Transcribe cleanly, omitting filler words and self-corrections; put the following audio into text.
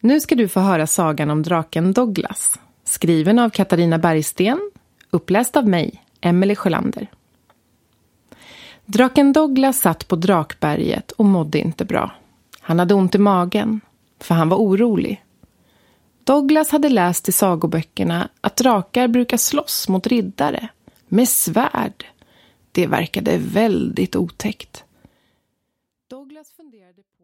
Nu ska du få höra sagan om draken Douglas, skriven av Katarina Bergsten, uppläst av mig, Emelie Sjölander. Draken Douglas satt på Drakberget och mådde inte bra. Han hade ont i magen, för han var orolig. Douglas hade läst i sagoböckerna att drakar brukar slåss mot riddare med svärd. Det verkade väldigt otäckt. Douglas funderade på